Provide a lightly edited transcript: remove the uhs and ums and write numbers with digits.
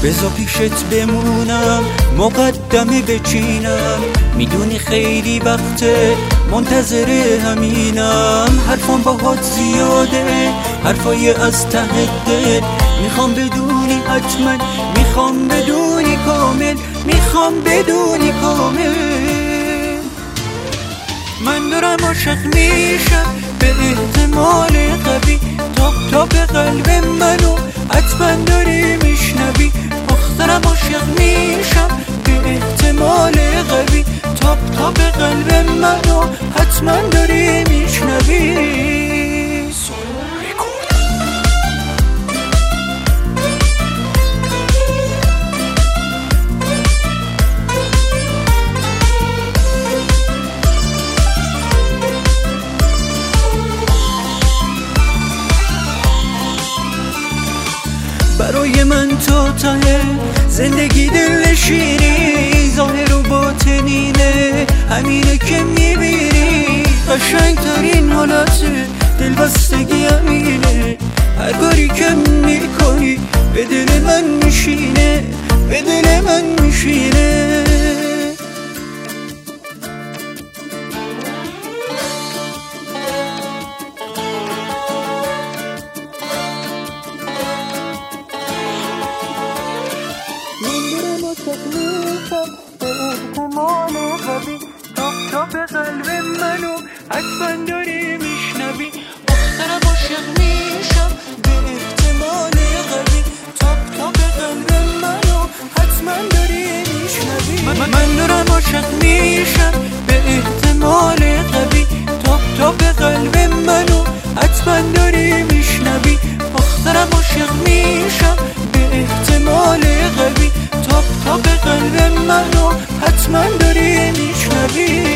بذار پیشت بمونم، مقدمه بچینم، میدونی خیلی وقته منتظر همینم. حرفم باهات زیاده، حرفای از ته دل، میخوام بدونی حتما، میخوام بدونی کامل، میخوام بدونی کامل. من دارم عاشق میشم به احتمال قوی، تا به قلب منو حتما داری میشنوی. دارم عاشق میشم به احتمال قوی، تا به قلب منو حتما داری میشنوی. برای من تو ته زندگی دلنشینی، ظاهر و باطنینه همینه که میبینی. قشنگترین حالت دلبستگی همینه، هر کاری که میکنی به دل من میشینه، به دل من میشینه. به احتمال قوی، تا به قلب منو حتما داری میشنوی. دارم عاشق میشم به احتمال قوی، تا به قلب منو حتما داری میشنوی. من دارم عاشق میشم به احتمال قوی، تا به قلب منو حتما داری میشنوی. دارم عاشق میشم به احتمال قوی، تا به قلب منو حتما داری میشنوی.